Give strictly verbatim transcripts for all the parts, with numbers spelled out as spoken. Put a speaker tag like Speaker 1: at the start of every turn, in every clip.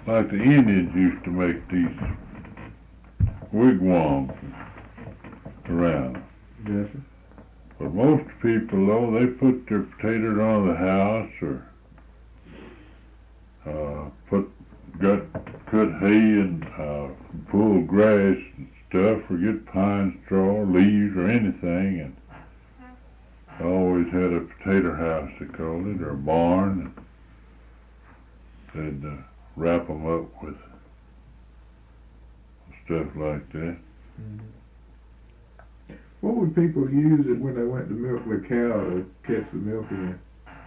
Speaker 1: like the Indians used to make these wigwams around.
Speaker 2: Yes, sir.
Speaker 1: But most people, though, they put their potatoes on the house or uh, put got cut hay and uh, pull grass and stuff, or get pine straw, leaves, or anything, and always had a potato house, they called it, or a barn. And they'd uh, wrap them up with stuff like that.
Speaker 2: Mm-hmm. What would people use it when they went to milk the cow to catch the milk in?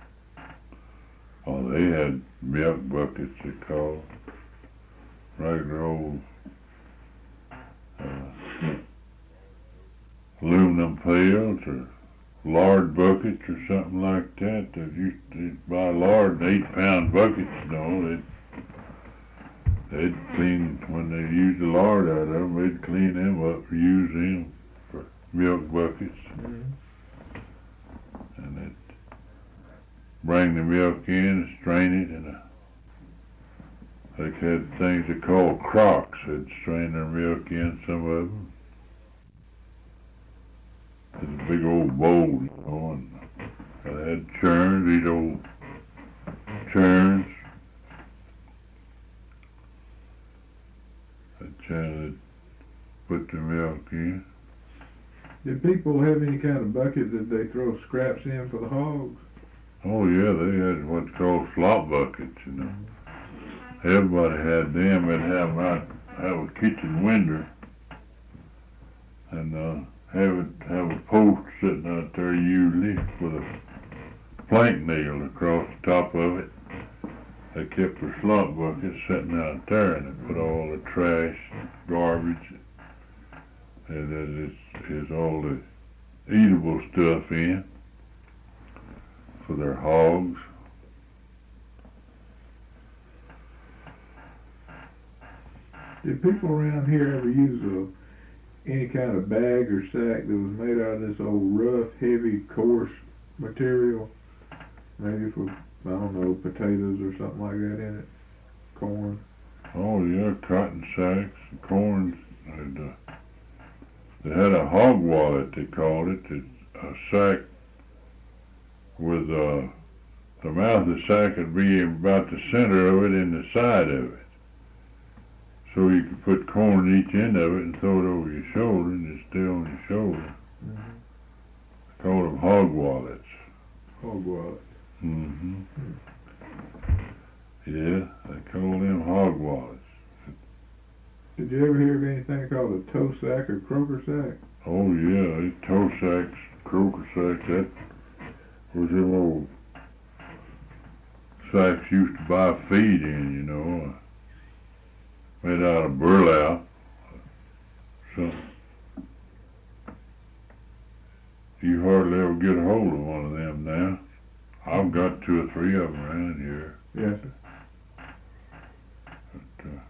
Speaker 1: Oh, they had milk buckets, they called, regular old uh, aluminum pails or lard buckets or something like that. They used to buy lard, eight pound buckets, you know. They'd, they'd clean, when they used the lard out of them, they'd clean them up, use them for milk buckets.
Speaker 2: Mm-hmm.
Speaker 1: And they'd bring the milk in and strain it, and uh, they had things they called crocks. They'd strain their milk in, some of them. It's a big old bowl, you know, and they had churns, these old churns. They'd churn, they'd put the milk in.
Speaker 2: Did people have any kind of bucket that they throw scraps in for the hogs?
Speaker 1: Oh yeah, they had what's called slop buckets, you know. Everybody had them. They'd have them out, have a kitchen window, and uh, have it have a post sitting out there usually with a plank nail across the top of it. They kept their slop buckets sitting out there, and they put all the trash, garbage, and that is, is all the eatable stuff in for their hogs.
Speaker 2: Did people around here ever use a, any kind of bag or sack that was made out of this old rough, heavy, coarse material? Maybe for, I don't know, potatoes or something like that in it? Corn?
Speaker 1: Oh yeah, cotton sacks, corn. And, uh, they had a hog wallet, they called it. It's a sack with uh, the mouth of the sack would be about the center of it and the side of it. So you could put corn in each end of it and throw it over your shoulder, and it'd stay on your shoulder.
Speaker 2: Mm-hmm.
Speaker 1: They called them hog wallets.
Speaker 2: Hog wallet.
Speaker 1: Mm-hmm. Yeah, they called them hog wallets.
Speaker 2: Did you ever hear of anything called a toe sack or croaker sack?
Speaker 1: Oh yeah, these toe sacks, croaker sacks, that was them old sacks used to buy feed in, you know, made out of burlap. So you hardly ever get a hold of one of them now. I've got two or three of them around here.
Speaker 2: Yes, sir.
Speaker 1: But, uh,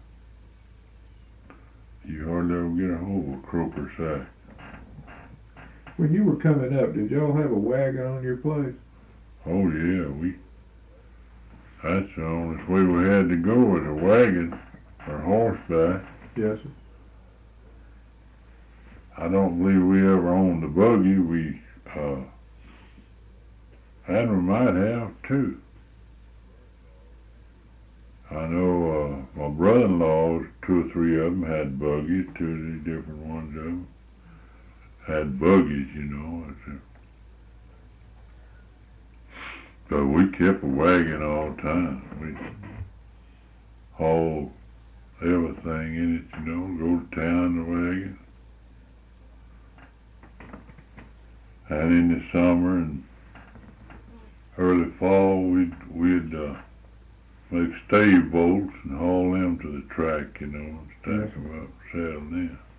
Speaker 1: you hardly ever get a hold of a croaker sack.
Speaker 2: When you were coming up, did y'all have a wagon on your place?
Speaker 1: Oh yeah, we, that's the only way we had to go with a wagon or horseback.
Speaker 2: Yes, sir.
Speaker 1: I don't believe we ever owned a buggy. We, uh, and we might have too. I know uh, my brother-in-laws, two or three of them had buggies, two or three different ones of them had buggies, you know. So we kept a wagon all the time. We hauled everything in it, you know, go to town in the wagon. And in the summer and early fall, we'd, we'd uh, make stave bolts and haul them to the track, you know, and stack them up, sell them.